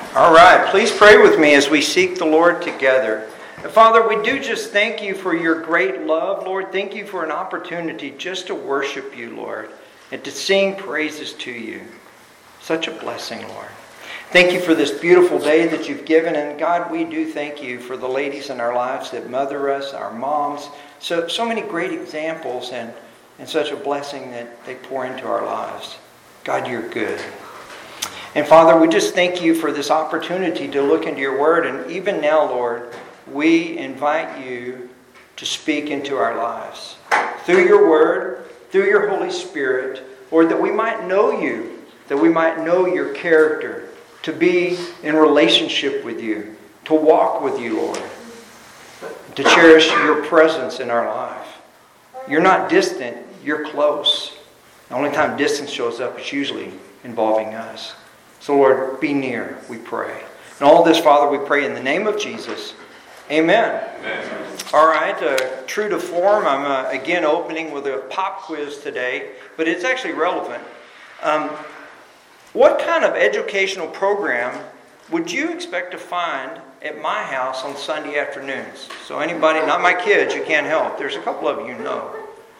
All right, please pray with me as we seek the Lord together. Father, we do just thank you for your great love, Lord. Thank you for an opportunity just to worship you, Lord, and to sing praises to you. Such a blessing, Lord. Thank you for this beautiful day that you've given. And God, we do thank you for the ladies in our lives that mother us, our moms. So many great examples and such a blessing that they pour into our lives. God, you're good. And Father, we just thank you for this opportunity to look into your word. And even now, Lord, we invite you to speak into our lives. Through your word, through your Holy Spirit, Lord, that we might know you, that we might know your character, to be in relationship with you, to walk with you, Lord, to cherish your presence in our life. You're not distant, you're close. The only time distance shows up is usually involving us. So, Lord, be near, we pray. And all this, Father, we pray in the name of Jesus. Amen. Amen. All right, true to form, I'm again opening with a pop quiz today, but it's actually relevant. What kind of educational program would you expect to find at my house on Sunday afternoons? So anybody, not my kids, you can't help. There's a couple of you know.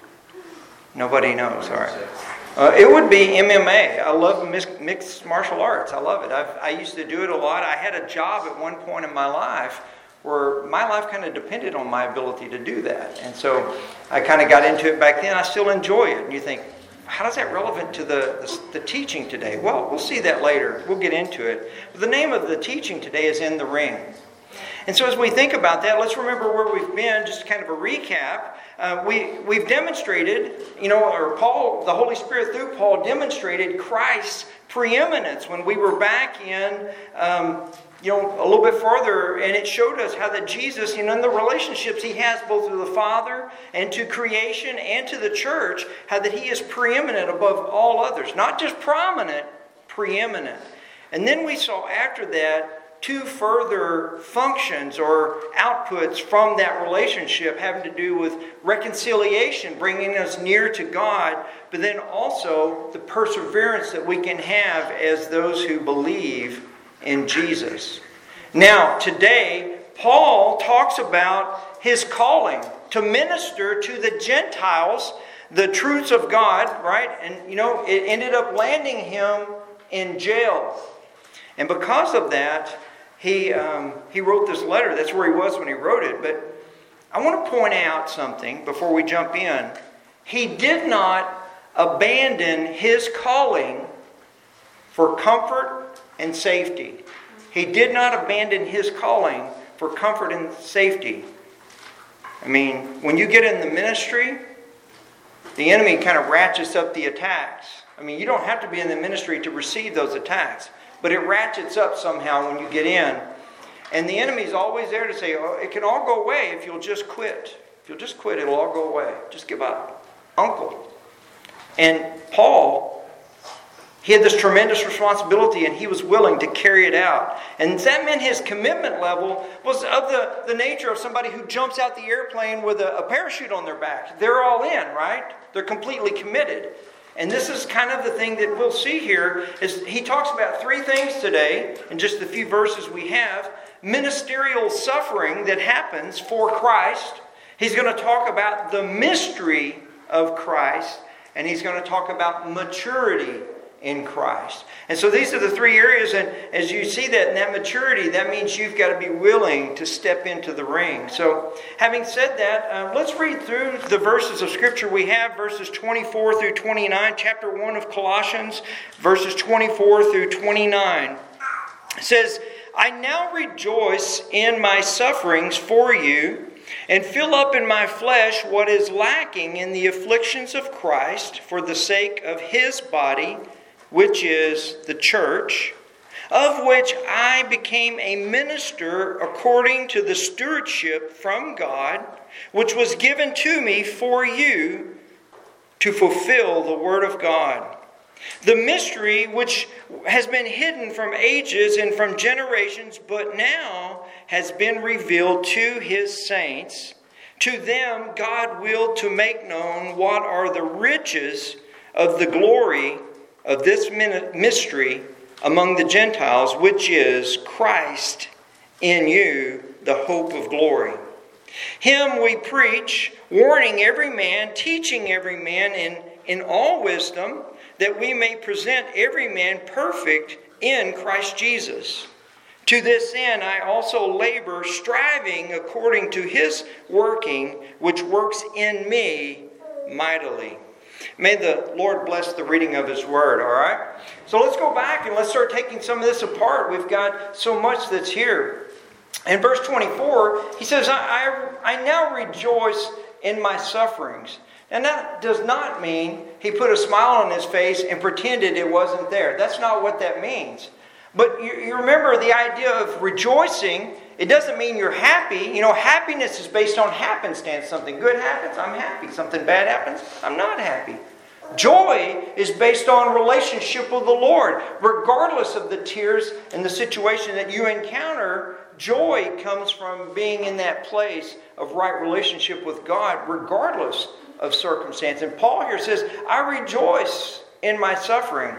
Nobody knows, all right. It would be MMA. I love mixed martial arts. I love it. I used to do it a lot. I had a job at one point in my life where my life kind of depended on my ability to do that. And so I kind of got into it back then. I still enjoy it. And you think, how is that relevant to the teaching today? Well, we'll see that later. We'll get into it. But the name of the teaching today is In the Ring. And so as we think about that, let's remember where we've been, just kind of a recap. We've demonstrated, or Paul, the Holy Spirit through Paul demonstrated Christ's preeminence when we were back in, a little bit farther, and it showed us how that Jesus, in the relationships he has both to the Father and to creation and to the church, how that he is preeminent above all others. Not just prominent, preeminent. And then we saw after that two further functions or outputs from that relationship having to do with reconciliation, bringing us near to God, but then also the perseverance that we can have as those who believe in Jesus. Now, today, Paul talks about his calling to minister to the Gentiles the truths of God, right? And, it ended up landing him in jail. And because of that, he wrote this letter. That's where he was when he wrote it. But I want to point out something before we jump in. He did not abandon his calling for comfort and safety. He did not abandon his calling for comfort and safety. I mean, when you get in the ministry, the enemy kind of ratchets up the attacks. I mean, you don't have to be in the ministry to receive those attacks. But it ratchets up somehow when you get in. And the enemy's always there to say, it can all go away if you'll just quit. If you'll just quit, it'll all go away. Just give up. Uncle. And Paul, he had this tremendous responsibility and he was willing to carry it out. And that meant his commitment level was of the nature of somebody who jumps out the airplane with a parachute on their back. They're all in, right? They're completely committed. And this is kind of the thing that we'll see here, is he talks about three things today, in just the few verses we have. Ministerial suffering that happens for Christ. He's going to talk about the mystery of Christ. And he's going to talk about maturity in Christ. And so these are the three areas, and as you see that in that maturity, that means you've got to be willing to step into the ring. So having said that, let's read through the verses of Scripture we have, verses 24 through 29, chapter 1 of Colossians, verses 24 through 29. It says, I now rejoice in my sufferings for you, and fill up in my flesh what is lacking in the afflictions of Christ for the sake of his body, which is the church, of which I became a minister according to the stewardship from God, which was given to me for you to fulfill the word of God. The mystery which has been hidden from ages and from generations, but now has been revealed to his saints. To them God willed to make known what are the riches of the glory of this mystery, among the Gentiles, which is Christ in you, the hope of glory. Him we preach, warning every man, teaching every man in all wisdom, that we may present every man perfect in Christ Jesus. To this end I also labor, striving according to His working, which works in me mightily. May the Lord bless the reading of His Word, all right? So let's go back and let's start taking some of this apart. We've got so much that's here. In verse 24, he says, I now rejoice in my sufferings. And that does not mean he put a smile on his face and pretended it wasn't there. That's not what that means. But you remember the idea of rejoicing. It doesn't mean you're happy. You know, happiness is based on happenstance. Something good happens, I'm happy. Something bad happens, I'm not happy. Joy is based on relationship with the Lord. Regardless of the tears and the situation that you encounter, joy comes from being in that place of right relationship with God, regardless of circumstance. And Paul here says, I rejoice in my suffering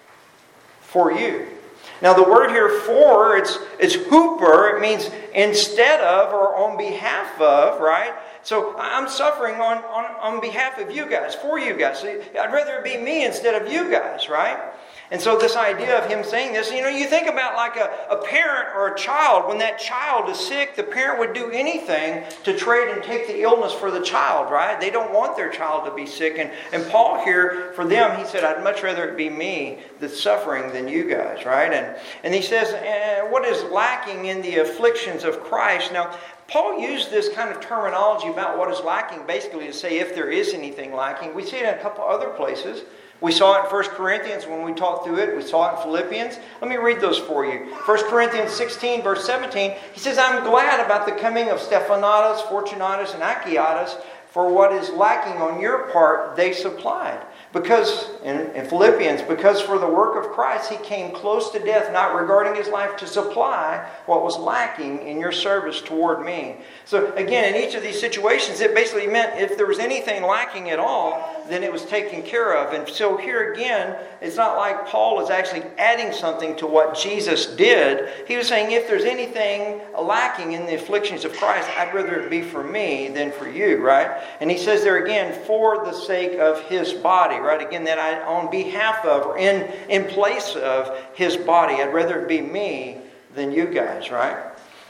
for you. Now the word here for, it's huper. It means instead of or on behalf of, right? So I'm suffering on behalf of you guys, for you guys. So I'd rather it be me instead of you guys, right? And so this idea of him saying this, you know, you think about like a parent or a child. When that child is sick, the parent would do anything to trade and take the illness for the child, right? They don't want their child to be sick. And Paul here, for them, he said, I'd much rather it be me that's suffering than you guys, right? And he says, what is lacking in the afflictions of Christ? Now, Paul used this kind of terminology about what is lacking basically to say if there is anything lacking. We see it in a couple other places. We saw it in 1 Corinthians when we talked through it. We saw it in Philippians. Let me read those for you. 1 Corinthians 16, verse 17. He says, I'm glad about the coming of Stephanas, Fortunatus, and Achaiotus, for what is lacking on your part they supplied. Because, in Philippians, because for the work of Christ he came close to death, not regarding his life, to supply what was lacking in your service toward me. So again, in each of these situations, it basically meant if there was anything lacking at all, then it was taken care of. And so here again, it's not like Paul is actually adding something to what Jesus did. He was saying if there's anything lacking in the afflictions of Christ, I'd rather it be for me than for you, right? And he says there again, for the sake of his body, right? Again, that I on behalf of or in place of his body, I'd rather it be me than you guys, right?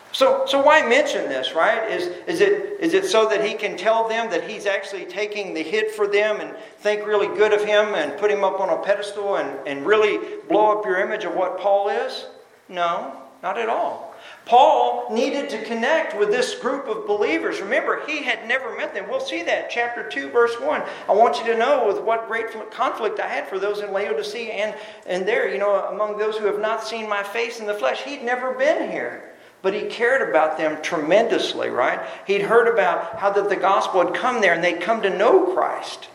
So why mention this, right? Is it so that he can tell them that he's actually taking the hit for them and think really good of him and put him up on a pedestal and really blow up your image of what Paul is? No, not at all. Paul needed to connect with this group of believers. Remember, he had never met them. We'll see that, chapter 2, verse 1. I want you to know with what great conflict I had for those in Laodicea and there, you know, among those who have not seen my face in the flesh. He'd never been here. But he cared about them tremendously, right? He'd heard about how that the gospel had come there and they'd come to know Christ.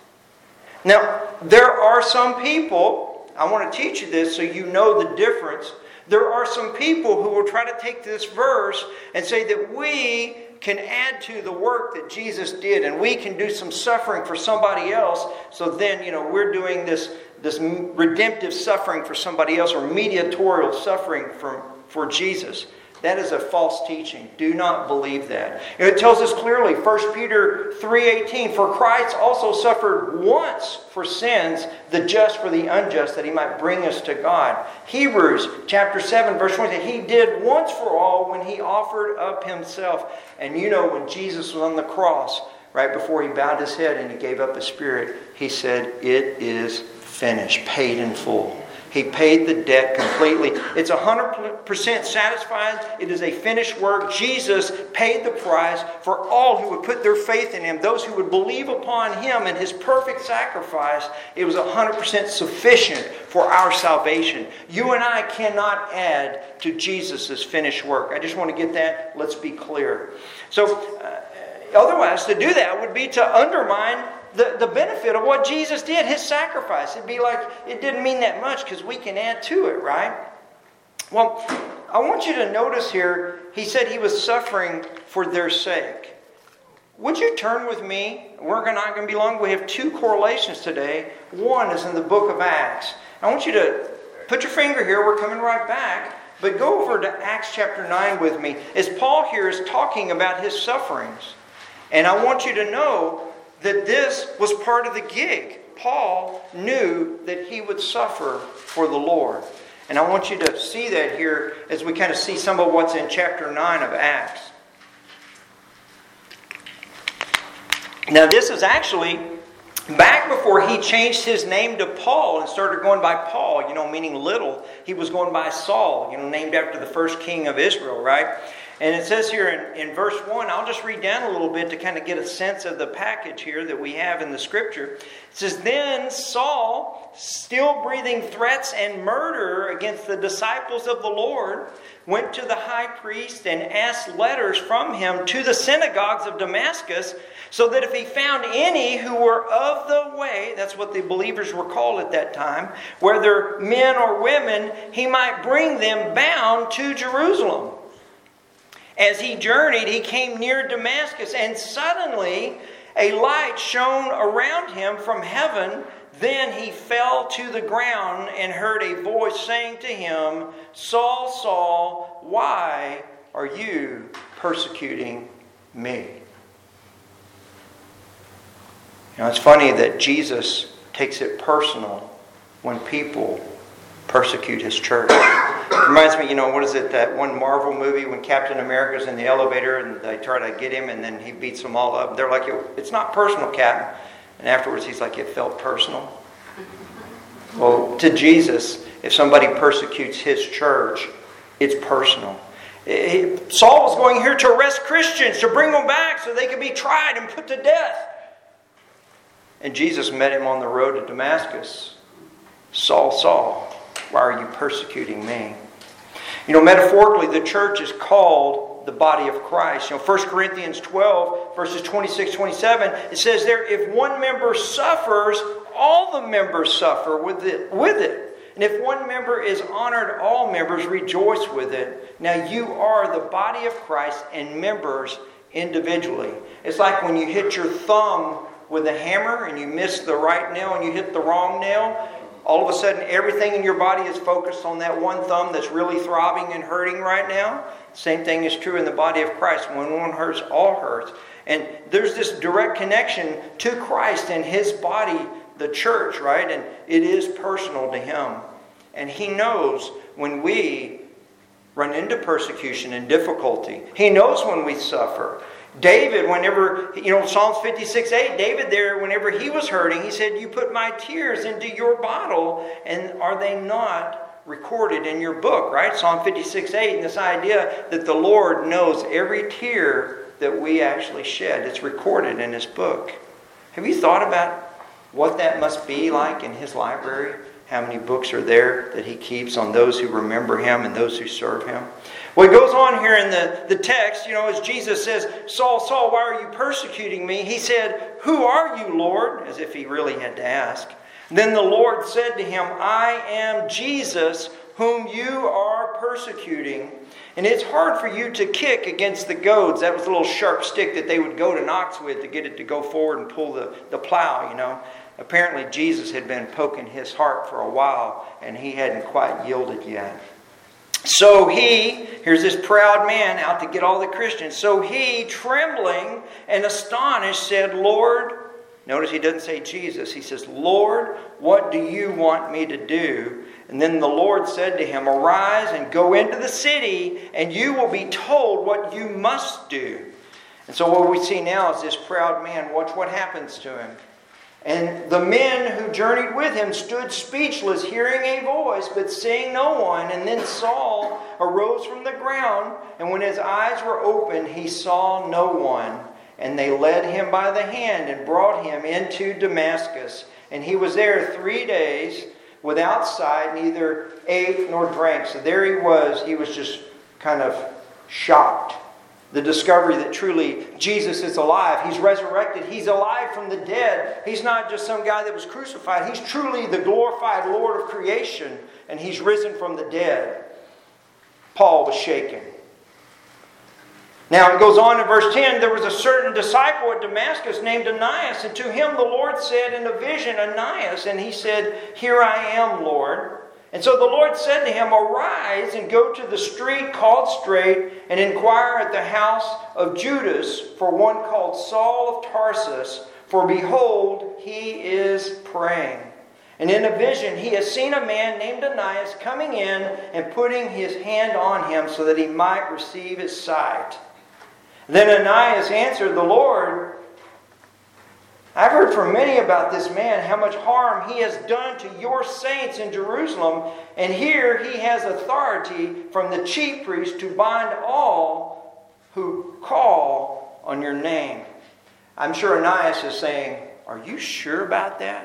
Now, there are some people, I want to teach you this so you know the difference. There are some people who will try to take this verse and say that we can add to the work that Jesus did and we can do some suffering for somebody else. So then, you know, we're doing this redemptive suffering for somebody else or mediatorial suffering for Jesus. That is a false teaching. Do not believe that. It tells us clearly, 1 Peter 3:18, for Christ also suffered once for sins, the just for the unjust, that he might bring us to God. Hebrews chapter 7, verse 20, he did once for all when he offered up himself. And you know, when Jesus was on the cross, right before he bowed his head and he gave up his spirit, he said, it is finished, paid in full. He paid the debt completely. It's 100% satisfied. It is a finished work. Jesus paid the price for all who would put their faith in him. Those who would believe upon him and his perfect sacrifice. It was 100% sufficient for our salvation. You and I cannot add to Jesus' finished work. I just want to get that. Let's be clear. So, otherwise, to do that would be to undermine the benefit of what Jesus did, his sacrifice. It'd be like it didn't mean that much because we can add to it, right? Well, I want you to notice here, he said he was suffering for their sake. Would you turn with me? We're not going to be long. We have two correlations today. One is in the book of Acts. I want you to put your finger here. We're coming right back. But go over to Acts chapter 9 with me, as Paul here is talking about his sufferings. And I want you to know that this was part of the gig. Paul knew that he would suffer for the Lord. And I want you to see that here as we kind of see some of what's in chapter 9 of Acts. Now this is actually back before he changed his name to Paul and started going by Paul, meaning little. He was going by Saul, named after the first king of Israel, right? And it says here in verse 1, I'll just read down a little bit to kind of get a sense of the package here that we have in the scripture. It says, Then Saul, still breathing threats and murder against the disciples of the Lord, went to the high priest and asked letters from him to the synagogues of Damascus, so that if he found any who were of the way, that's what the believers were called at that time, whether men or women, he might bring them bound to Jerusalem. As he journeyed, he came near Damascus, and suddenly a light shone around him from heaven. Then he fell to the ground and heard a voice saying to him, Saul, Saul, why are you persecuting me? It's funny that Jesus takes it personal when people persecute his church. It reminds me, what is it, that one Marvel movie when Captain America's in the elevator and they try to get him and then he beats them all up. They're like, it's not personal, Captain. And afterwards he's like, it felt personal. Well, to Jesus, if somebody persecutes his church, it's personal. Saul was going here to arrest Christians, to bring them back so they could be tried and put to death. And Jesus met him on the road to Damascus. Saul, Saul, why are you persecuting me? Metaphorically, the church is called the body of Christ. 1 Corinthians 12, verses 26-27, it says there, if one member suffers, all the members suffer with it. And if one member is honored, all members rejoice with it. Now you are the body of Christ and members individually. It's like when you hit your thumb with a hammer and you miss the right nail and you hit the wrong nail. All of a sudden, everything in your body is focused on that one thumb that's really throbbing and hurting right now. Same thing is true in the body of Christ. When one hurts, all hurts. And there's this direct connection to Christ and His body, the church, right? And it is personal to Him. And He knows when we run into persecution and difficulty. He knows when we suffer. David, whenever, Psalms 56:8, David there, whenever he was hurting, he said, you put my tears into your bottle, and are they not recorded in your book, right? Psalm 56:8, and this idea that the Lord knows every tear that we actually shed. It's recorded in His book. Have you thought about what that must be like in His library? How many books are there that He keeps on those who remember Him and those who serve Him? Well, it goes on here in the text, as Jesus says, Saul, Saul, why are you persecuting me? He said, who are you, Lord? As if he really had to ask. Then the Lord said to him, I am Jesus, whom you are persecuting. And it's hard for you to kick against the goads. That was a little sharp stick that they would go to Knox with to get it to go forward and pull the plow, Apparently Jesus had been poking his heart for a while, and he hadn't quite yielded yet. So here's this proud man out to get all the Christians. So he, trembling and astonished, said, Lord, notice he doesn't say Jesus. He says, Lord, what do you want me to do? And then the Lord said to him, arise and go into the city, and you will be told what you must do. And so what we see now is this proud man. Watch what happens to him. And the men who journeyed with him stood speechless, hearing a voice, but seeing no one. And then Saul arose from the ground, and when his eyes were opened, he saw no one. And they led him by the hand and brought him into Damascus. And he was there 3 days without sight, neither ate nor drank. So there he was just kind of shocked. The discovery that truly Jesus is alive. He's resurrected. He's alive from the dead. He's not just some guy that was crucified. He's truly the glorified Lord of creation. And He's risen from the dead. Paul was shaken. Now it goes on in verse 10. There was a certain disciple at Damascus named Ananias. And to him the Lord said in a vision, Ananias. And he said, here I am, Lord. And so the Lord said to him, "Arise and go to the street called Straight, and inquire at the house of Judas for one called Saul of Tarsus, for behold, he is praying. And in a vision he has seen a man named Ananias coming in and putting his hand on him so that he might receive his sight." Then Ananias answered the Lord, "I've heard from many about this man, how much harm he has done to your saints in Jerusalem, and here he has authority from the chief priest to bind all who call on your name." I'm sure Ananias is saying, "Are you sure about that?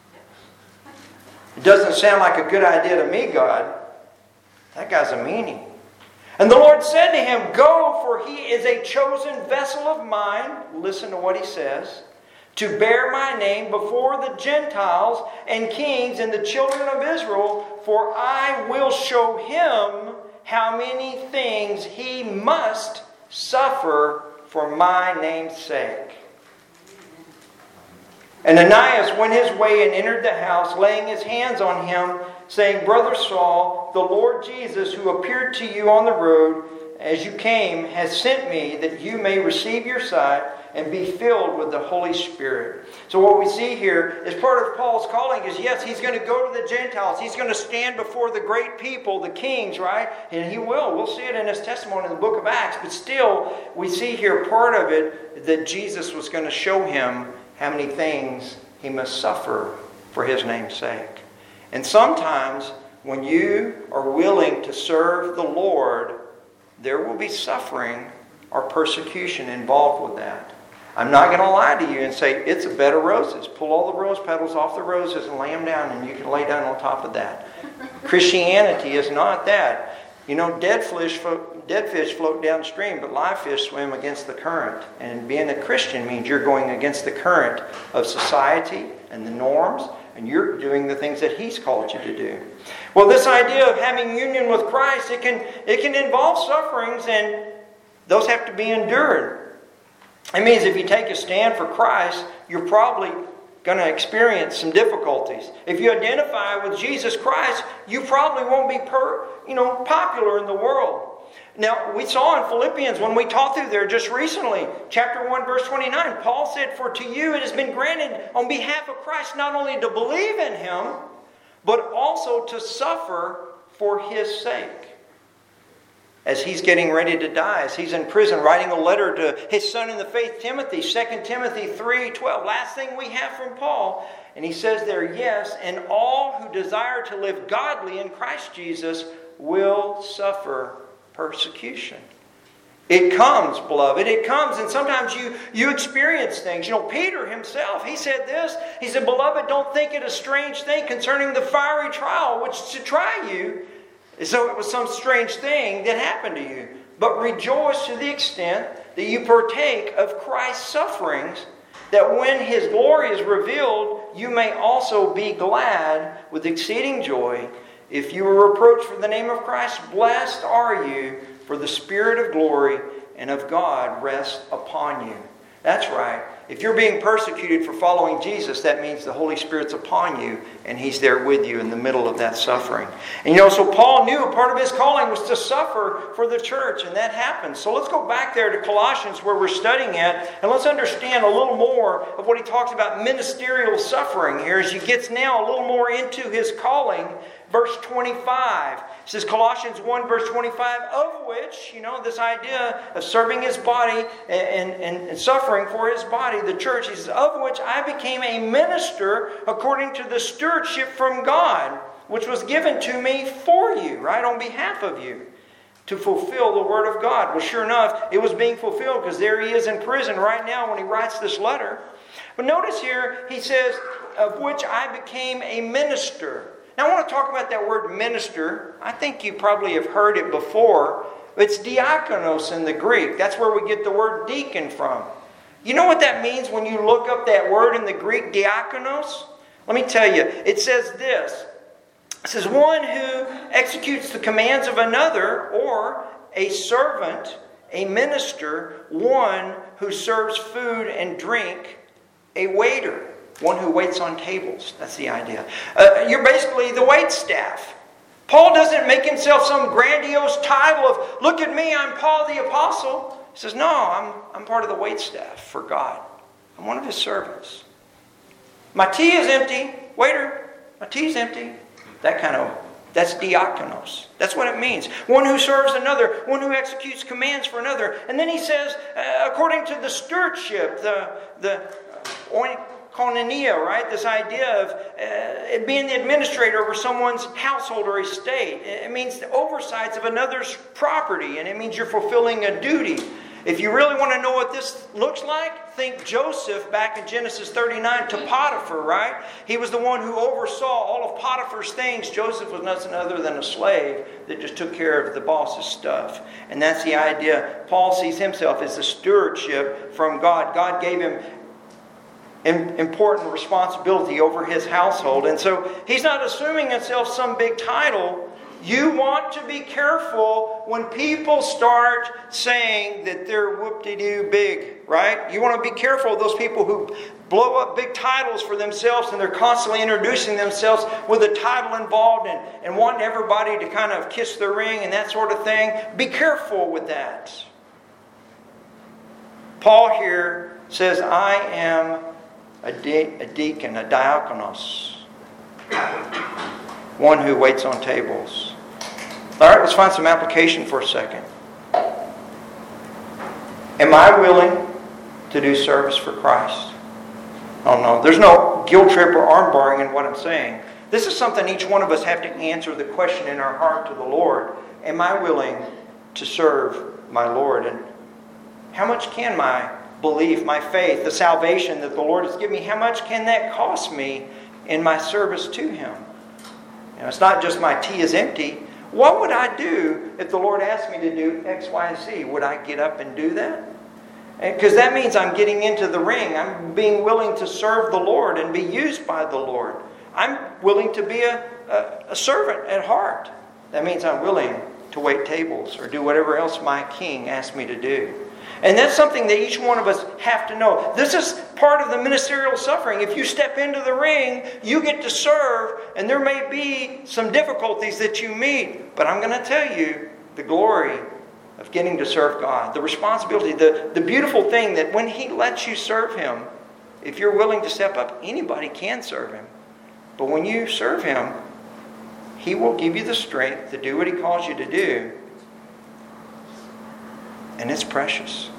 It doesn't sound like a good idea to me, God. That guy's a meanie." And the Lord said to him, "Go, for he is a chosen vessel of mine," listen to what he says, "to bear my name before the Gentiles and kings and the children of Israel, for I will show him how many things he must suffer for my name's sake." And Ananias went his way and entered the house, laying his hands on him, saying, "Brother Saul, the Lord Jesus, who appeared to you on the road as you came, has sent me that you may receive your sight and be filled with the Holy Spirit." So what we see here is part of Paul's calling is, yes, he's going to go to the Gentiles. He's going to stand before the great people, the kings, right? And he will. We'll see it in his testimony in the book of Acts. But still, we see here part of it that Jesus was going to show him how many things he must suffer for his name's sake. And sometimes when you are willing to serve the Lord, there will be suffering or persecution involved with that. I'm not going to lie to you and say, it's a bed of roses. Pull all the rose petals off the roses and lay them down, and you can lay down on top of that. Christianity is not that. You know, dead fish float downstream, but live fish swim against the current. And being a Christian means you're going against the current of society and the norms, and you're doing the things that He's called you to do. Well, this idea of having union with Christ, it can involve sufferings, and those have to be endured. It means if you take a stand for Christ, you're probably going to experience some difficulties. If you identify with Jesus Christ, you probably won't be popular in the world. Now, we saw in Philippians when we taught through there just recently, chapter 1, verse 29, Paul said, "For to you it has been granted on behalf of Christ not only to believe in Him, but also to suffer for His sake." As he's getting ready to die, as he's in prison, writing a letter to his son in the faith, Timothy, 2 Timothy 3:12. Last thing we have from Paul. And he says there, "Yes, and all who desire to live godly in Christ Jesus will suffer persecution." It comes, beloved. It comes, and sometimes you experience things. You know, Peter himself, he said this. He said, "Beloved, don't think it a strange thing concerning the fiery trial which is to try you, as though it was some strange thing that happened to you. But rejoice to the extent that you partake of Christ's sufferings, that when His glory is revealed, you may also be glad with exceeding joy. If you are reproached for the name of Christ, blessed are you, for the Spirit of glory and of God rests upon you." That's right. If you're being persecuted for following Jesus, that means the Holy Spirit's upon you and He's there with you in the middle of that suffering. And so Paul knew a part of his calling was to suffer for the church, and that happened. So let's go back there to Colossians where we're studying at, and let's understand a little more of what he talks about ministerial suffering here as he gets now a little more into his calling. Verse 25. It says Colossians 1 verse 25, of which, this idea of serving his body and suffering for his body, the church, he says, of which I became a minister according to the stewardship from God, which was given to me for you, right, on behalf of you, to fulfill the word of God. Well, sure enough, it was being fulfilled because there he is in prison right now when he writes this letter. But notice here, he says, of which I became a minister. Now, I want to talk about that word minister. I think you probably have heard it before. It's diakonos in the Greek. That's where we get the word deacon from. You know what that means when you look up that word in the Greek, diakonos? Let me tell you. It says this. It says, one who executes the commands of another, or a servant, a minister, one who serves food and drink, a waiter. One who waits on tables. That's the idea. You're basically the wait staff. Paul doesn't make himself some grandiose title of, look at me, I'm Paul the Apostle. He says, no, I'm part of the waitstaff for God. I'm one of His servants. My tea is empty. Waiter, my tea is empty. That's diakonos. That's what it means. One who serves another, one who executes commands for another. And then he says, according to the stewardship, the oikonomia, right? This idea of being the administrator over someone's household or estate. It means the oversights of another's property, and it means you're fulfilling a duty. If you really want to know what this looks like, think Joseph back in Genesis 39 to Potiphar, right? He was the one who oversaw all of Potiphar's things. Joseph was nothing other than a slave that just took care of the boss's stuff. And that's the idea. Paul sees himself as a stewardship from God. God gave him important responsibility over his household. And so he's not assuming himself some big title. You want to be careful when people start saying that they're whoop-de-doo big, right? You want to be careful of those people who blow up big titles for themselves and they're constantly introducing themselves with a title involved and wanting everybody to kind of kiss their ring and that sort of thing. Be careful with that. Paul here says, I am a deacon, a diakonos. One who waits on tables. All right, let's find some application for a second. Am I willing to do service for Christ? Oh no, there's no guilt trip or arm barring in what I'm saying. This is something each one of us have to answer the question in our heart to the Lord. Am I willing to serve my Lord? And how much can my belief, my faith, the salvation that the Lord has given me, how much can that cost me in my service to Him? You know, it's not just my tea is empty. What would I do if the Lord asked me to do X, Y, and Z? Would I get up and do that? Because that means I'm getting into the ring. I'm being willing to serve the Lord and be used by the Lord. I'm willing to be a servant at heart. That means I'm willing to wait tables or do whatever else my King asks me to do. And that's something that each one of us have to know. This is part of the ministerial suffering. If you step into the ring, you get to serve, and there may be some difficulties that you meet. But I'm going to tell you the glory of getting to serve God, the responsibility, the beautiful thing that when He lets you serve Him, if you're willing to step up, anybody can serve Him. But when you serve Him, He will give you the strength to do what He calls you to do. And it's precious.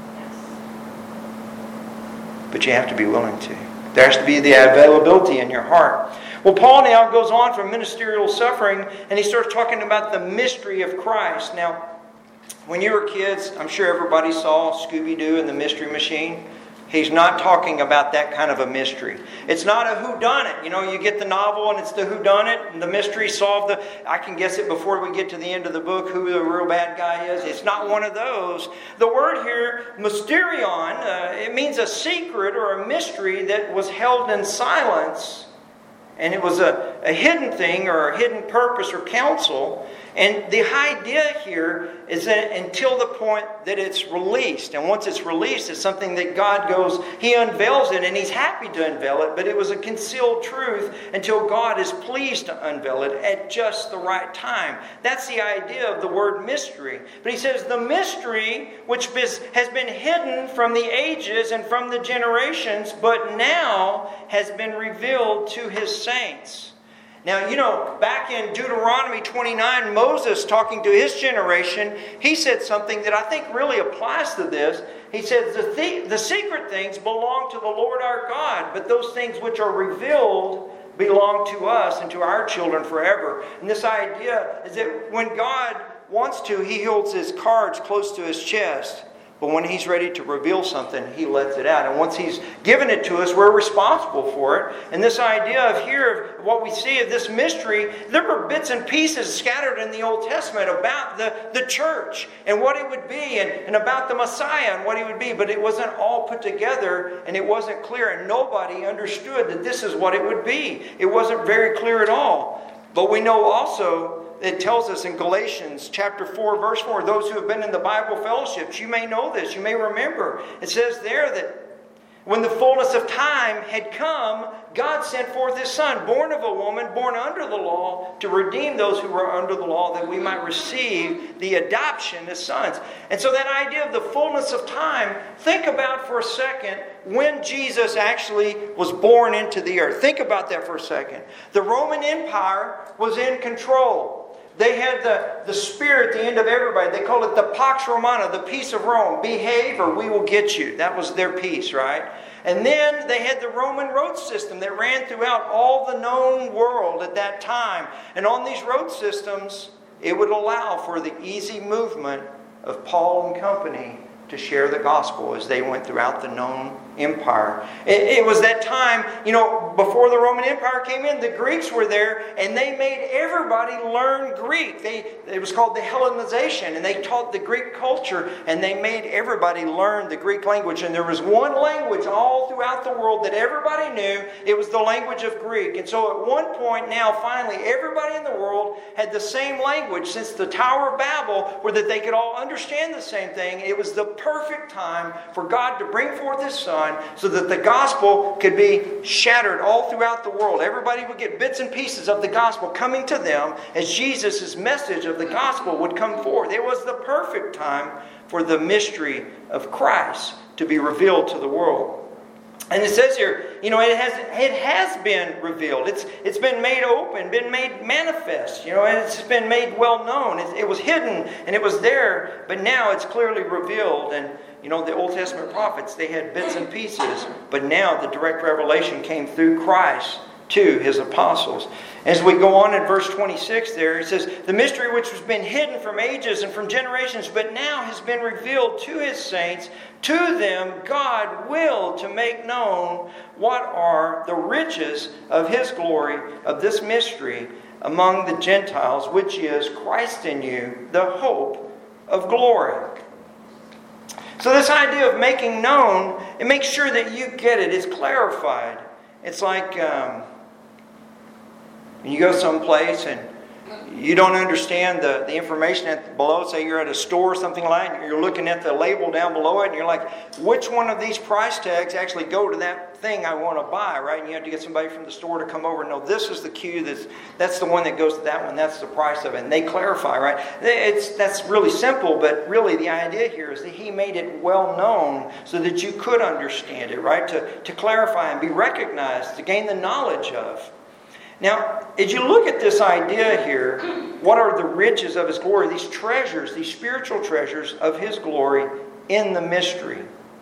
But you have to be willing to. There has to be the availability in your heart. Well, Paul now goes on from ministerial suffering and he starts talking about the mystery of Christ. Now, when you were kids, I'm sure everybody saw Scooby-Doo and the Mystery Machine. He's not talking about that kind of a mystery. It's not a whodunit. You know, you get the novel and it's the whodunit and the mystery solved. I can guess it before we get to the end of the book who the real bad guy is. It's not one of those. The word here, mysterion, it means a secret or a mystery that was held in silence. And it was a hidden thing or a hidden purpose or counsel. And the idea here is that until the point that it's released. And once it's released, it's something that God goes, He unveils it and He's happy to unveil it. But it was a concealed truth until God is pleased to unveil it at just the right time. That's the idea of the word mystery. But he says the mystery which has been hidden from the ages and from the generations, but now has been revealed to His saints. Now, you know, back in Deuteronomy 29, Moses talking to his generation, he said something that I think really applies to this. He said, the secret things belong to the Lord our God, but those things which are revealed belong to us and to our children forever. And this idea is that when God wants to, He holds His cards close to His chest. But when He's ready to reveal something, He lets it out. And once He's given it to us, we're responsible for it. And this idea of here, what we see of this mystery, there were bits and pieces scattered in the Old Testament about the church and what it would be and about the Messiah and what He would be. But it wasn't all put together and it wasn't clear. And nobody understood that this is what it would be. It wasn't very clear at all. But we know also, it tells us in Galatians chapter 4, verse 4, those who have been in the Bible fellowships, you may know this, you may remember. It says there that When the fullness of time had come, God sent forth His Son, born of a woman, born under the law, to redeem those who were under the law, that we might receive the adoption as sons. And so that idea of the fullness of time, think about for a second when Jesus actually was born into the earth. Think about that for a second. The Roman Empire was in control. They had the spear at the end of everybody. They called it the Pax Romana, the peace of Rome. Behave or we will get you. That was their peace, right? And then they had the Roman road system that ran throughout all the known world at that time. And on these road systems, it would allow for the easy movement of Paul and company to share the gospel as they went throughout the known empire. It was that time, before the Roman Empire came in, the Greeks were there and they made everybody learn Greek. It was called the Hellenization, and they taught the Greek culture and they made everybody learn the Greek language. And there was one language all throughout the world that everybody knew. It was the language of Greek. And so at one point now, finally, everybody in the world had the same language since the Tower of Babel, where that they could all understand the same thing. It was the perfect time for God to bring forth His Son so that the gospel could be shattered all throughout the world. Everybody would get bits and pieces of the gospel coming to them as Jesus' message of the gospel would come forth. It was the perfect time for the mystery of Christ to be revealed to the world. And it says here, it has been revealed. It's been made open, been made manifest. It's been made well known. It was hidden and it was there, but now it's clearly revealed. And the Old Testament prophets, they had bits and pieces, but now the direct revelation came through Christ to His apostles. As we go on in verse 26 there, it says, the mystery which has been hidden from ages and from generations, but now has been revealed to His saints. To them God willed to make known what are the riches of His glory, of this mystery among the Gentiles, which is Christ in you, the hope of glory. So this idea of making known, it makes sure that you get it. It's clarified. It's like you go someplace and you don't understand the information below. Say you're at a store or something like that, and you're looking at the label down below it, and you're like, which one of these price tags actually go to that thing I want to buy, right? And you have to get somebody from the store to come over and know this is the cue, that's the one that goes to that one, that's the price of it. And they clarify, right? That's really simple, but really the idea here is that He made it well known so that you could understand it, right? To clarify and be recognized, to gain the knowledge of. Now, as you look at this idea here, what are the riches of His glory? These treasures, these spiritual treasures of His glory in the mystery.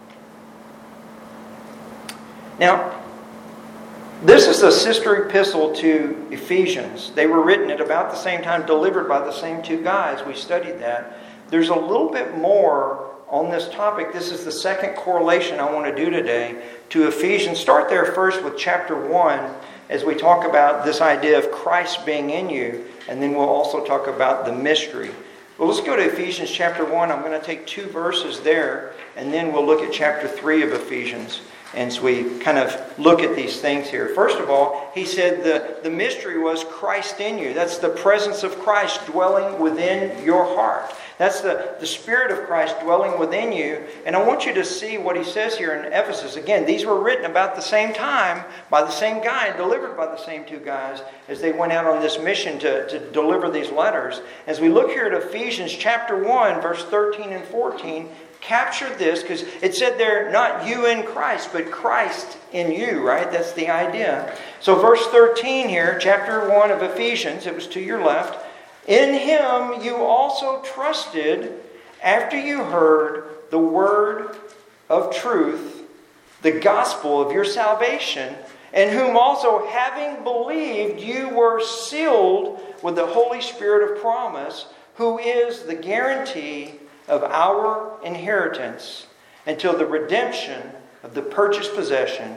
Now, this is a sister epistle to Ephesians. They were written at about the same time, delivered by the same two guys. We studied that. There's a little bit more on this topic. This is the second correlation I want to do today to Ephesians. Start there first with chapter 1. As we talk about this idea of Christ being in you, and then we'll also talk about the mystery. Well, let's go to Ephesians chapter 1. I'm going to take 2 verses there, and then we'll look at chapter 3 of Ephesians as we kind of look at these things here. First of all, he said the mystery was Christ in you. That's the presence of Christ dwelling within your heart. That's the Spirit of Christ dwelling within you. And I want you to see what he says here in Ephesus. Again, these were written about the same time by the same guy and delivered by the same two guys as they went out on this mission to deliver these letters. As we look here at Ephesians chapter 1, verse 13 and 14, capture this, because it said there, not you in Christ, but Christ in you, right? That's the idea. So verse 13 here, chapter 1 of Ephesians, it was to your left. In Him you also trusted after you heard the word of truth, the gospel of your salvation, in whom also having believed you were sealed with the Holy Spirit of promise, who is the guarantee of our inheritance until the redemption of the purchased possession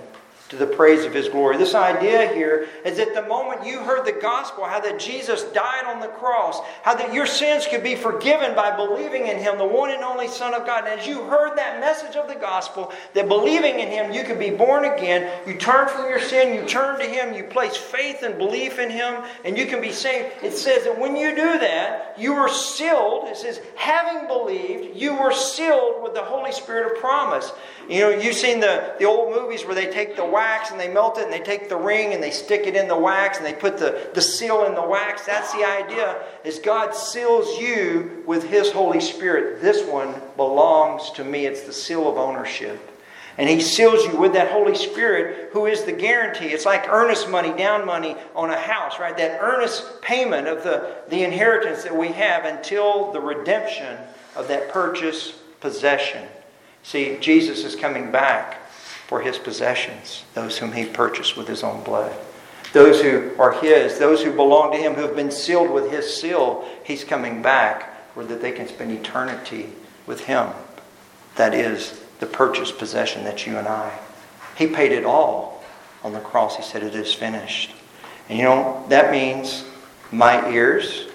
to the praise of His glory. This idea here is that the moment you heard the gospel, how that Jesus died on the cross, how that your sins could be forgiven by believing in Him, the one and only Son of God. And as you heard that message of the gospel, that believing in Him, you could be born again, you turn from your sin, you turn to Him, you place faith and belief in Him, and you can be saved. It says that when you do that, you were sealed. It says, having believed, you were sealed with the Holy Spirit of promise. You know, you've seen the old movies where they take the wax and they melt it and they take the ring and they stick it in the wax and they put the seal in the wax. That's the idea, is God seals you with His Holy Spirit. This one belongs to me. It's the seal of ownership. And He seals you with that Holy Spirit, who is the guarantee. It's like earnest money, down money on a house, right? That earnest payment of the inheritance that we have until the redemption of that purchased possession. See, Jesus is coming back for His possessions, those whom He purchased with His own blood. Those who are His, those who belong to Him, who have been sealed with His seal, He's coming back so that they can spend eternity with Him. That is the purchased possession that you and I. He paid it all on the cross. He said, it is finished. And you know, that means my ears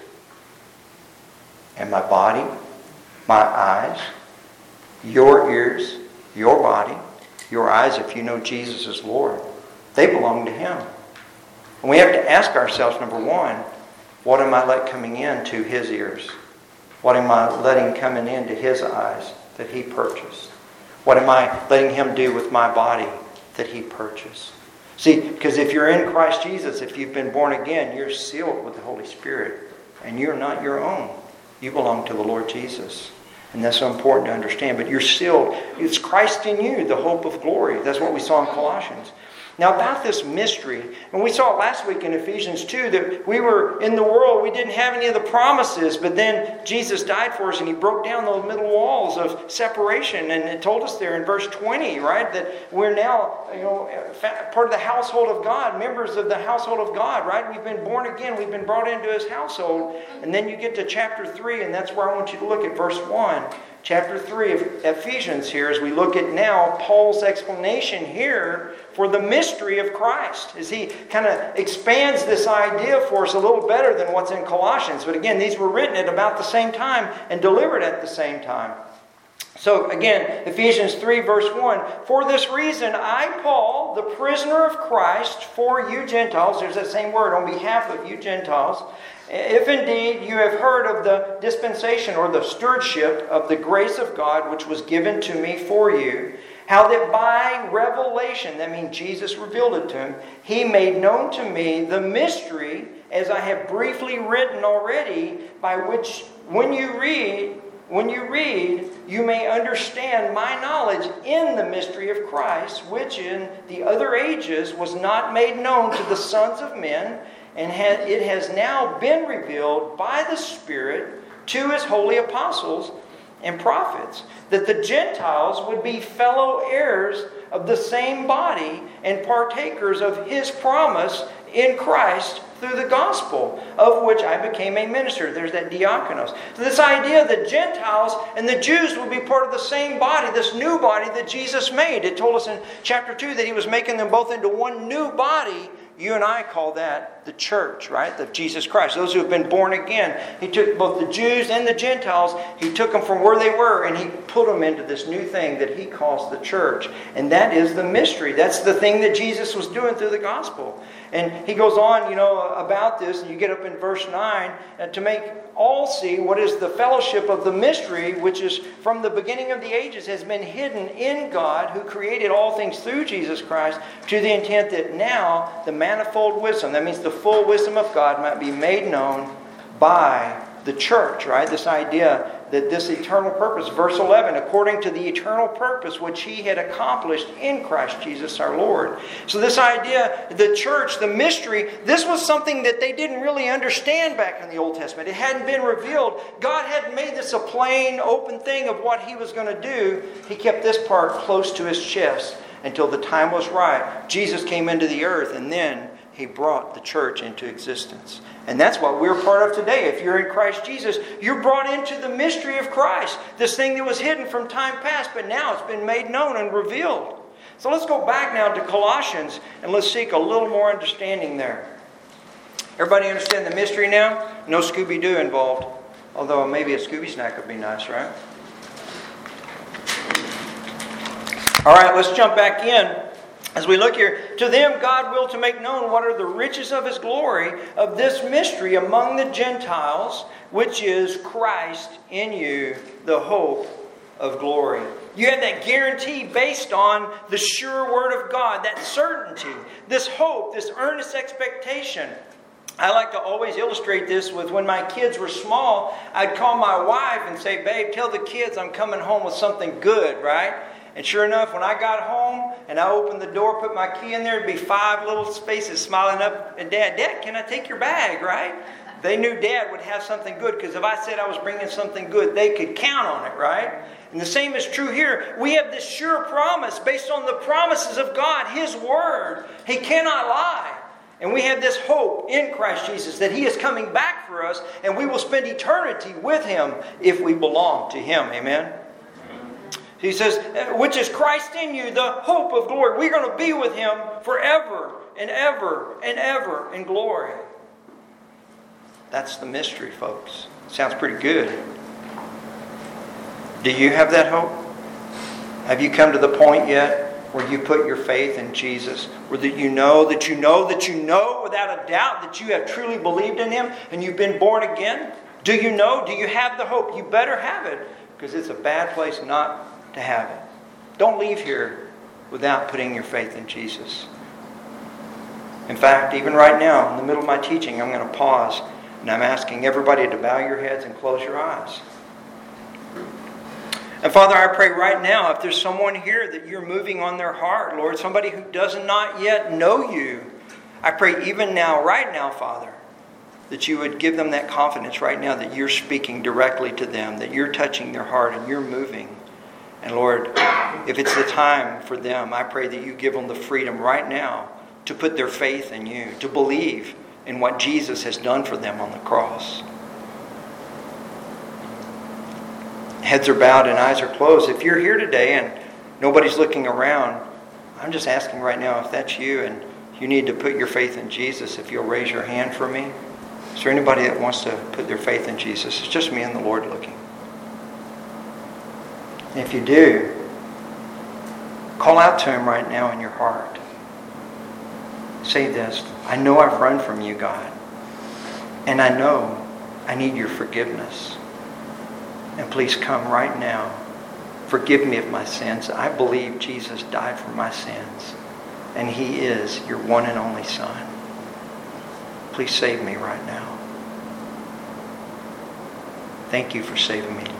and my body, my eyes, your ears, your body, your eyes, if you know Jesus as Lord, they belong to Him. And we have to ask ourselves, number one, what am I letting coming into His ears? What am I letting coming into His eyes that He purchased? What am I letting Him do with my body that He purchased? See, because if you're in Christ Jesus, if you've been born again, you're sealed with the Holy Spirit. And you're not your own. You belong to the Lord Jesus. And that's so important to understand. But you're sealed. It's Christ in you, the hope of glory. That's what we saw in Colossians. Now about this mystery, and we saw it last week in Ephesians 2, that we were in the world, we didn't have any of the promises, but then Jesus died for us and He broke down those middle walls of separation. And it told us there in verse 20, right, that we're now, part of the household of God, members of the household of God, right? We've been born again, we've been brought into His household. And then you get to chapter 3, and that's where I want you to look at verse 1. Chapter 3 of Ephesians here, as we look at now Paul's explanation here for the mystery of Christ, as he kind of expands this idea for us a little better than what's in Colossians. But again, these were written at about the same time and delivered at the same time. So again, Ephesians 3 verse 1, for this reason I, Paul, the prisoner of Christ, for you Gentiles, there's that same word, on behalf of you Gentiles, if indeed you have heard of the dispensation or the stewardship of the grace of God which was given to me for you, how that by revelation, that means Jesus revealed it to him, He made known to me the mystery, as I have briefly written already, by which when you read, you may understand my knowledge in the mystery of Christ, which in the other ages was not made known to the sons of men, and it has now been revealed by the Spirit to His holy apostles and prophets, that the Gentiles would be fellow heirs of the same body and partakers of His promise in Christ through the gospel, of which I became a minister. There's that diakonos. So this idea that Gentiles and the Jews would be part of the same body, this new body that Jesus made. It told us in chapter 2 that He was making them both into one new body. You and I call that the church, right? Of Jesus Christ. Those who have been born again. He took both the Jews and the Gentiles. He took them from where they were and He put them into this new thing that He calls the church. And that is the mystery. That's the thing that Jesus was doing through the gospel. And He goes on, about this. And you get up in verse 9 to make all see what is the fellowship of the mystery, which is from the beginning of the ages has been hidden in God, who created all things through Jesus Christ, to the intent that now the manifold wisdom, that means the full wisdom of God, might be made known by the church, right? This idea that this eternal purpose, verse 11, according to the eternal purpose which He had accomplished in Christ Jesus our Lord. So this idea, the church, the mystery, this was something that they didn't really understand back in the Old Testament. It hadn't been revealed. God hadn't made this a plain, open thing of what He was going to do. He kept this part close to His chest until the time was right. Jesus came into the earth, and then He brought the church into existence. And that's what we're part of today. If you're in Christ Jesus, you're brought into the mystery of Christ. This thing that was hidden from time past, but now it's been made known and revealed. So let's go back now to Colossians and let's seek a little more understanding there. Everybody understand the mystery now? No Scooby-Doo involved. Although maybe a Scooby snack would be nice, right? All right, let's jump back in. As we look here, to them God will to make known what are the riches of His glory of this mystery among the Gentiles, which is Christ in you, the hope of glory. You have that guarantee based on the sure Word of God, that certainty, this hope, this earnest expectation. I like to always illustrate this with when my kids were small, I'd call my wife and say, babe, tell the kids I'm coming home with something good, right? And sure enough, when I got home and I opened the door, put my key in there, there'd be 5 little spaces smiling up at Dad. Dad, can I take your bag, right? They knew Dad would have something good because if I said I was bringing something good, they could count on it, right? And the same is true here. We have this sure promise based on the promises of God, His Word. He cannot lie. And we have this hope in Christ Jesus that He is coming back for us and we will spend eternity with Him if we belong to Him. Amen? He says, which is Christ in you, the hope of glory. We're going to be with Him forever and ever and ever in glory. That's the mystery, folks. Sounds pretty good. Do you have that hope? Have you come to the point yet where you put your faith in Jesus? Where that you know without a doubt that you have truly believed in Him and you've been born again? Do you know? Do you have the hope? You better have it, because it's a bad place not to have it. Don't leave here without putting your faith in Jesus. In fact, even right now, in the middle of my teaching, I'm going to pause and I'm asking everybody to bow your heads and close your eyes. And Father, I pray right now, if there's someone here that you're moving on their heart, Lord, somebody who does not yet know you, I pray even now, right now, Father, that you would give them that confidence right now that you're speaking directly to them, that you're touching their heart and you're moving. And Lord, if it's the time for them, I pray that you give them the freedom right now to put their faith in you, to believe in what Jesus has done for them on the cross. Heads are bowed and eyes are closed. If you're here today and nobody's looking around, I'm just asking right now, if that's you and you need to put your faith in Jesus, if you'll raise your hand for me. Is there anybody that wants to put their faith in Jesus? It's just me and the Lord looking. If you do, call out to Him right now in your heart. Say this, I know I've run from you, God. And I know I need your forgiveness. And please come right now. Forgive me of my sins. I believe Jesus died for my sins. And He is your one and only Son. Please save me right now. Thank you for saving me, Lord.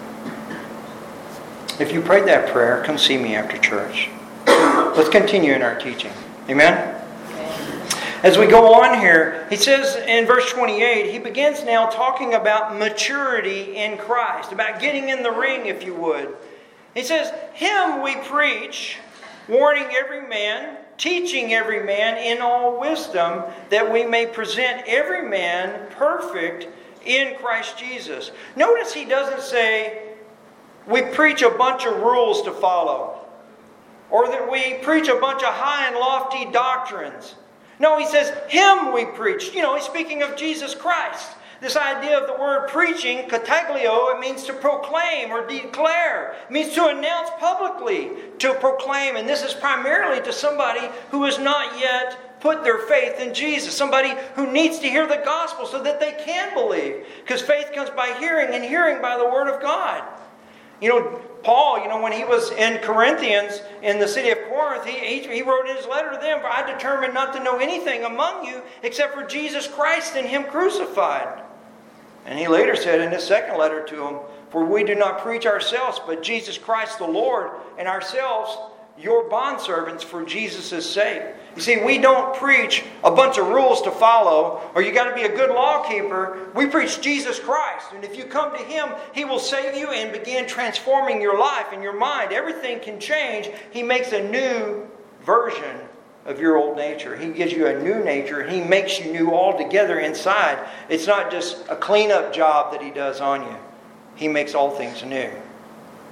If you prayed that prayer, come see me after church. Let's continue in our teaching. Amen? As we go on here, he says in verse 28, he begins now talking about maturity in Christ, about getting in the ring, if you would. He says, Him we preach, warning every man, teaching every man in all wisdom, that we may present every man perfect in Christ Jesus. Notice he doesn't say, we preach a bunch of rules to follow, or that we preach a bunch of high and lofty doctrines. No, he says, Him we preach. He's speaking of Jesus Christ. This idea of the word preaching, kataglio, it means to proclaim or declare. It means to announce publicly, to proclaim. And this is primarily to somebody who has not yet put their faith in Jesus. Somebody who needs to hear the gospel so that they can believe. Because faith comes by hearing, and hearing by the word of God. Paul, when he was in Corinthians, in the city of Corinth, he wrote in his letter to them, "For I determined not to know anything among you except for Jesus Christ and Him crucified." And he later said in his second letter to them, "For we do not preach ourselves, but Jesus Christ the Lord, and ourselves your bondservants for Jesus' sake." You see, we don't preach a bunch of rules to follow, or you got to be a good law keeper. We preach Jesus Christ. And if you come to Him, He will save you and begin transforming your life and your mind. Everything can change. He makes a new version of your old nature. He gives you a new nature. He makes you new altogether inside. It's not just a cleanup job that He does on you. He makes all things new.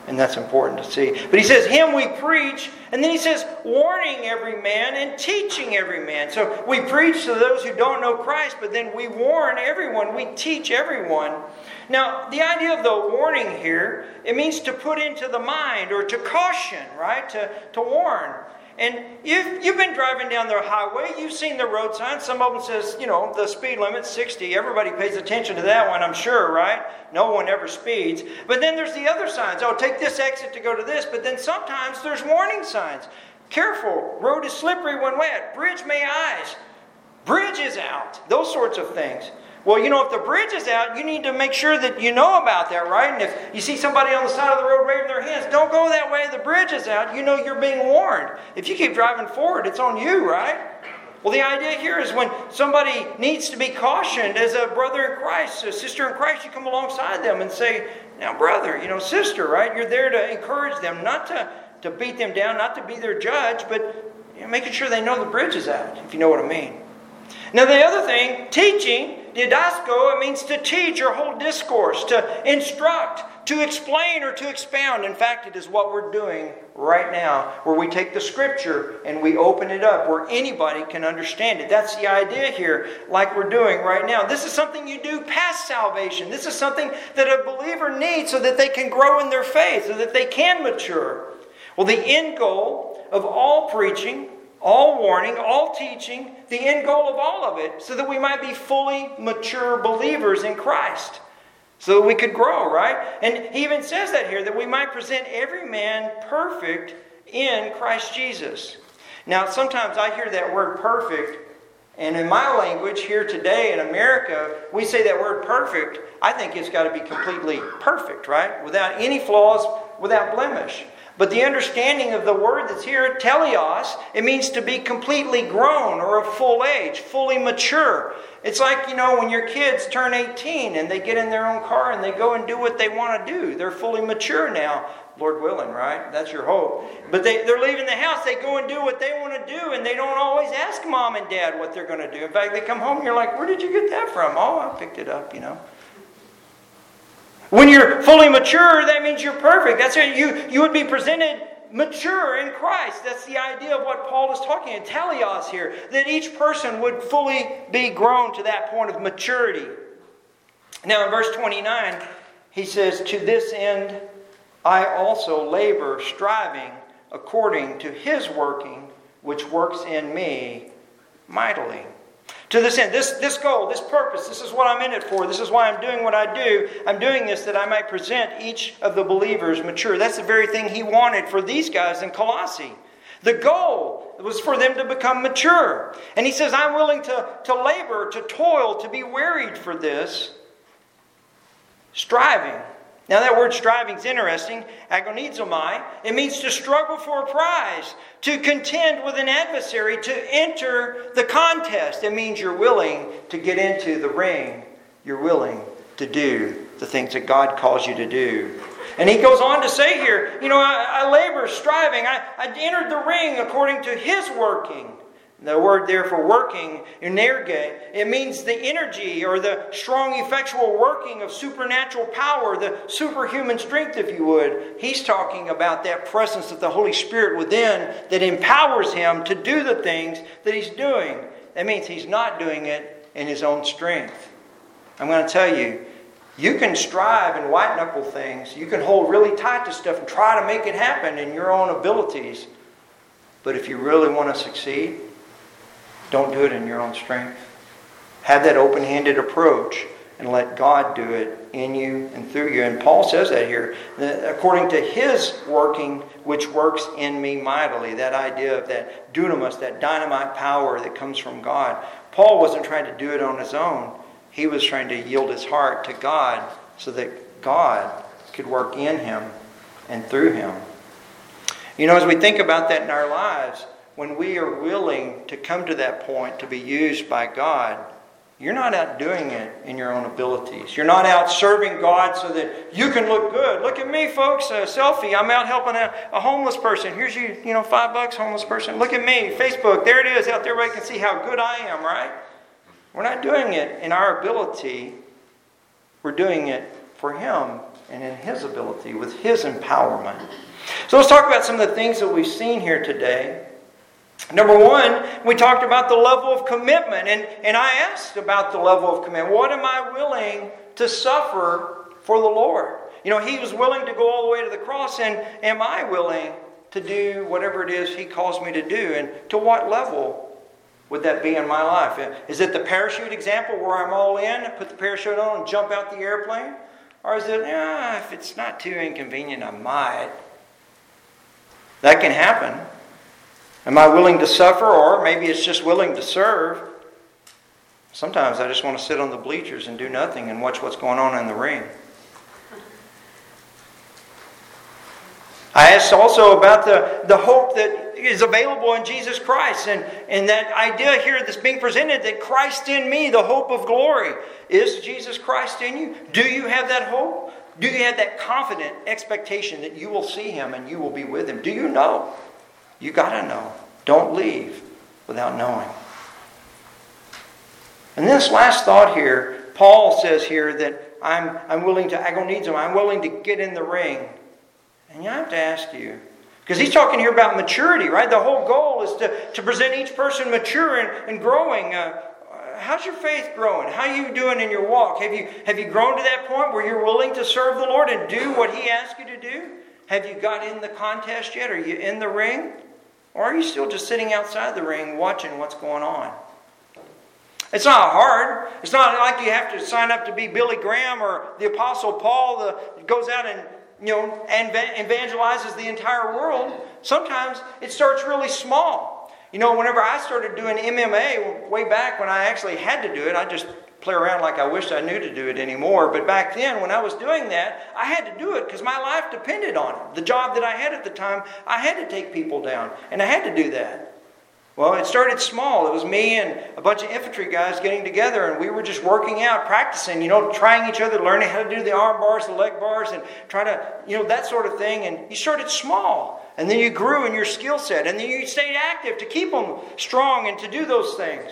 And that's important to see. But he says, him we preach. And then he says, warning every man and teaching every man. So we preach to those who don't know Christ, but then we warn everyone. We teach everyone. Now, the idea of the warning here, it means to put into the mind or to caution, right? To warn. And you've been driving down the highway. You've seen the road signs. Some of them says, the speed limit's 60. Everybody pays attention to that one, I'm sure, right? No one ever speeds. But then there's the other signs. Oh, take this exit to go to this. But then sometimes there's warning signs. Careful. Road is slippery when wet. Bridge may ice. Bridge is out. Those sorts of things. Well, if the bridge is out, you need to make sure that you know about that, right? And if you see somebody on the side of the road waving their hands, don't go that way, the bridge is out. You're being warned. If you keep driving forward, it's on you, right? Well, the idea here is when somebody needs to be cautioned as a brother in Christ, a sister in Christ, you come alongside them and say, now, brother, sister, right? You're there to encourage them, not to beat them down, not to be their judge, but making sure they know the bridge is out, if you know what I mean. Now, the other thing, teaching, didasko, it means to teach or hold discourse, to instruct, to explain or to expound. In fact, it is what we're doing right now, where we take the Scripture and we open it up where anybody can understand it. That's the idea here, like we're doing right now. This is something you do past salvation. This is something that a believer needs so that they can grow in their faith, so that they can mature. Well, the end goal of all preaching, all warning, all teaching, the end goal of all of it, so that we might be fully mature believers in Christ. So that we could grow, right? And he even says that here, that we might present every man perfect in Christ Jesus. Now, sometimes I hear that word perfect, and in my language here today in America, we say that word perfect. I think it's got to be completely perfect, right? Without any flaws, without blemish. But the understanding of the word that's here, teleos, it means to be completely grown or of full age, fully mature. It's like, when your kids turn 18 and they get in their own car and they go and do what they want to do. They're fully mature now, Lord willing, right? That's your hope. But they're leaving the house, they go and do what they want to do, and they don't always ask mom and dad what they're going to do. In fact, they come home and you're like, where did you get that from? Oh, I picked it up, When you're fully mature, that means you're perfect. That's it. You would be presented mature in Christ. That's the idea of what Paul is talking in teleos here. That each person would fully be grown to that point of maturity. Now in verse 29, he says, to this end I also labor, striving according to his working, which works in me mightily. To this end, this goal, this purpose, this is what I'm in it for. This is why I'm doing what I do. I'm doing this that I might present each of the believers mature. That's the very thing he wanted for these guys in Colossae. The goal was for them to become mature. And he says, I'm willing to labor, to toil, to be wearied for this. Striving. Now that word striving is interesting. Agonizomai. It means to struggle for a prize, to contend with an adversary, to enter the contest. It means you're willing to get into the ring. You're willing to do the things that God calls you to do. And he goes on to say here, I labor, striving. I entered the ring according to his working. The word there for working, energe, it means the energy or the strong effectual working of supernatural power, the superhuman strength, if you would. He's talking about that presence of the Holy Spirit within that empowers him to do the things that he's doing. That means he's not doing it in his own strength. I'm going to tell you, you can strive and white-knuckle things. You can hold really tight to stuff and try to make it happen in your own abilities. But if you really want to succeed, don't do it in your own strength. Have that open-handed approach and let God do it in you and through you. And Paul says that here. According to his working, which works in me mightily. That idea of that dunamis, that dynamite power that comes from God. Paul wasn't trying to do it on his own. He was trying to yield his heart to God so that God could work in him and through him. As we think about that in our lives, when we are willing to come to that point to be used by God, you're not out doing it in your own abilities. You're not out serving God so that you can look good. Look at me, folks, a selfie. I'm out helping a homeless person. Here's you, $5, homeless person. Look at me, Facebook. There it is out there. Everybody can see how good I am, right? We're not doing it in our ability. We're doing it for him and in His ability, with His empowerment. So let's talk about some of the things that we've seen here today. Number one, we talked about the level of commitment. And I asked about the level of commitment. What am I willing to suffer for the Lord? You know, He was willing to go all the way to the cross. And am I willing to do whatever it is He calls me to do? And to what level would that be in my life? Is it the parachute example where I'm all in, put the parachute on and jump out the airplane? Or is it, if it's not too inconvenient, I might. That can happen. Am I willing to suffer? Or maybe it's just willing to serve. Sometimes I just want to sit on the bleachers and do nothing and watch what's going on in the ring. I asked also about the hope that is available in Jesus Christ. And that idea here that's being presented, that Christ in me, the hope of glory. Is Jesus Christ in you? Do you have that hope? Do you have that confident expectation that you will see Him and you will be with Him? Do you know? You got to know. Don't leave without knowing. And this last thought here, Paul says here that I'm willing to agonizo, I'm willing to get in the ring. And you have to ask you, because he's talking here about maturity, right? The whole goal is to present each person mature and growing. How's your faith growing? How are you doing in your walk? Have you grown to that point where you're willing to serve the Lord and do what He asks you to do? Have you got in the contest yet? Are you in the ring? Or are you still just sitting outside the ring watching what's going on? It's not hard. It's not like you have to sign up to be Billy Graham or the Apostle Paul that goes out and evangelizes the entire world. Sometimes it starts really small. Whenever I started doing MMA way back when I actually had to do it, I just play around like I wished I knew to do it anymore. But back then, when I was doing that, I had to do it because my life depended on it. The job that I had at the time, I had to take people down, and I had to do that. Well, it started small. It was me and a bunch of infantry guys getting together, and we were just working out, practicing, trying each other, learning how to do the arm bars, the leg bars, and trying to, that sort of thing. And you started small, and then you grew in your skill set, and then you stayed active to keep them strong and to do those things.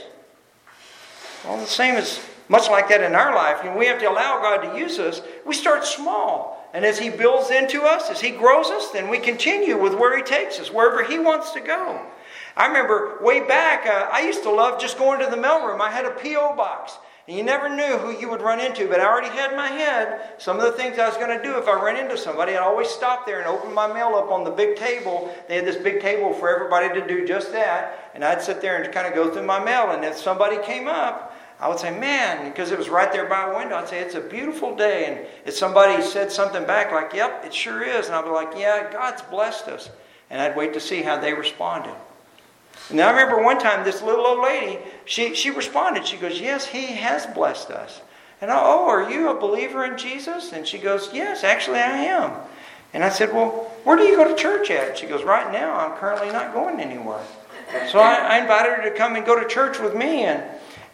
Well, the same is much like that in our life. We have to allow God to use us. We start small, and as He builds into us, as He grows us, then we continue with where He takes us, wherever He wants to go. I remember way back, I used to love just going to the mailroom. I had a P.O. box. And you never knew who you would run into. But I already had in my head some of the things I was going to do if I ran into somebody. I'd always stop there and open my mail up on the big table. They had this big table for everybody to do just that. And I'd sit there and kind of go through my mail. And if somebody came up, I would say, man, because it was right there by a window, I'd say, it's a beautiful day. And if somebody said something back like, yep, it sure is. And I'd be like, yeah, God's blessed us. And I'd wait to see how they responded. And I remember one time this little old lady, she responded. She goes, yes, He has blessed us. And are you a believer in Jesus? And she goes, yes, actually I am. And I said, well, where do you go to church at? And she goes, right now I'm currently not going anywhere. So I invited her to come and go to church with me. And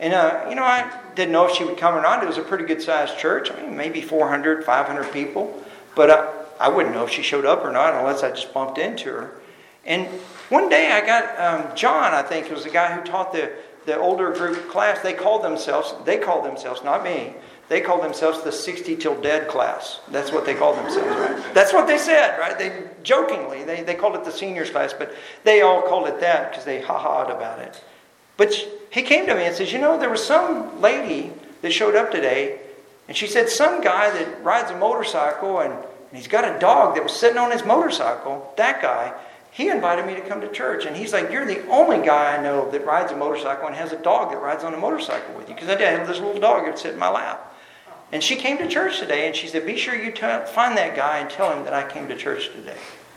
I didn't know if she would come or not. It was a pretty good sized church. Maybe 400, 500 people. But I wouldn't know if she showed up or not unless I just bumped into her. And one day I got John, I think, was the guy who taught the older group class. They called themselves, not me, they called themselves the 60 till dead class. That's what they called themselves, right? That's what they said, right? They jokingly, they called it the seniors class, but they all called it that because they ha-ha'd about it. But he came to me and says, there was some lady that showed up today, and she said some guy that rides a motorcycle and he's got a dog that was sitting on his motorcycle, that guy, he invited me to come to church. And he's like, you're the only guy I know that rides a motorcycle and has a dog that rides on a motorcycle with you. Because I did have this little dog that would sit in my lap. And she came to church today and she said, be sure you find that guy and tell him that I came to church today.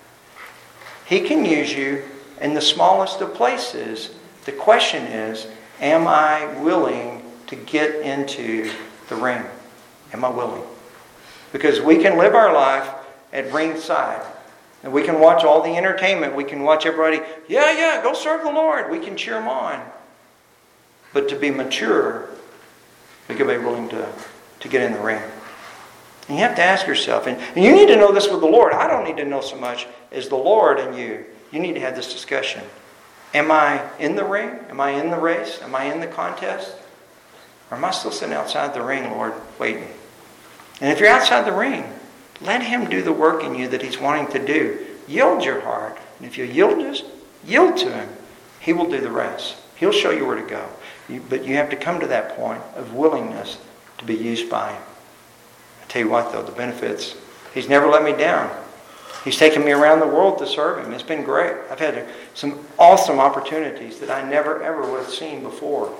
He can use you in the smallest of places. The question is, am I willing to get into the ring? Am I willing? Because we can live our life at ringside. And we can watch all the entertainment. We can watch everybody, go serve the Lord. We can cheer them on. But to be mature, we can be willing to get in the ring. And you have to ask yourself, and you need to know this with the Lord. I don't need to know so much as the Lord and you. You need to have this discussion. Am I in the ring? Am I in the race? Am I in the contest? Or am I still sitting outside the ring, Lord, waiting? And if you're outside the ring, Let Him do the work in you that He's wanting to do. Yield your heart. And if you yield to Him, He will do the rest. He'll show you where to go. But you have to come to that point of willingness to be used by Him. I tell you what, though, the benefits. He's never let me down. He's taken me around the world to serve Him. It's been great. I've had some awesome opportunities that I never, ever would have seen before.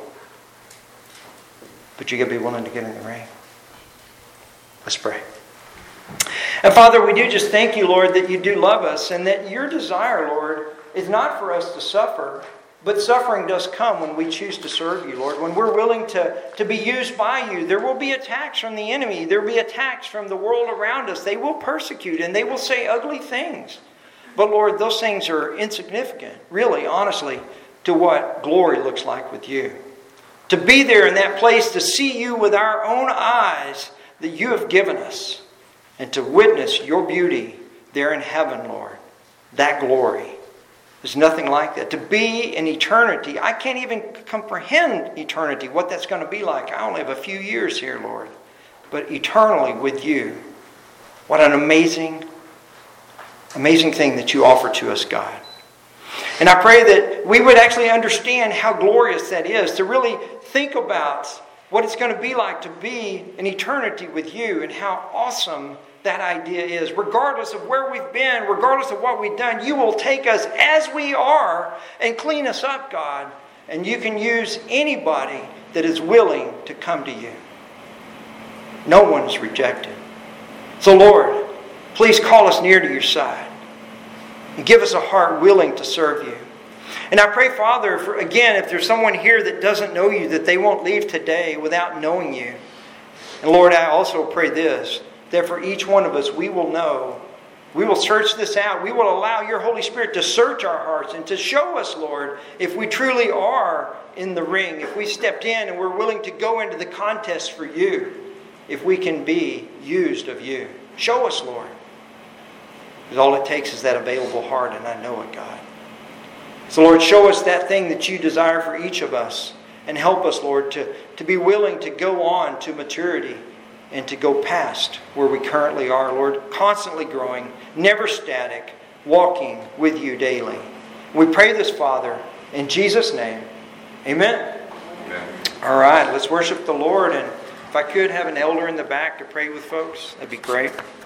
But you got to be willing to get in the ring. Let's pray. And Father, we do just thank you, Lord, that you do love us and that your desire, Lord, is not for us to suffer, but suffering does come when we choose to serve you, Lord. When we're willing to be used by you, there will be attacks from the enemy. There will be attacks from the world around us. They will persecute and they will say ugly things. But Lord, those things are insignificant, really, honestly, to what glory looks like with you. To be there in that place, to see you with our own eyes that you have given us, and to witness your beauty there in heaven, Lord. That glory. There's nothing like that. To be in eternity, I can't even comprehend eternity, what that's going to be like. I only have a few years here, Lord. But eternally with you. What an amazing, amazing thing that you offer to us, God. And I pray that we would actually understand how glorious that is, to really think about what it's going to be like to be in eternity with you and how awesome that idea is. Regardless of where we've been, regardless of what we've done, you will take us as we are and clean us up, God. And you can use anybody that is willing to come to you. No one is rejected. So Lord, please call us near to your side. And give us a heart willing to serve you. And I pray, Father, if there's someone here that doesn't know you, that they won't leave today without knowing you. And Lord, I also pray this, that for each one of us, we will know, we will search this out. We will allow your Holy Spirit to search our hearts and to show us, Lord, if we truly are in the ring, if we stepped in and we're willing to go into the contest for you, if we can be used of you. Show us, Lord. Because all it takes is that available heart, and I know it, God. So, Lord, show us that thing that you desire for each of us. And help us, Lord, to be willing to go on to maturity and to go past where we currently are, Lord. Constantly growing, never static, walking with you daily. We pray this, Father, in Jesus' name. Amen. Amen. All right, let's worship the Lord. And if I could have an elder in the back to pray with folks, that'd be great.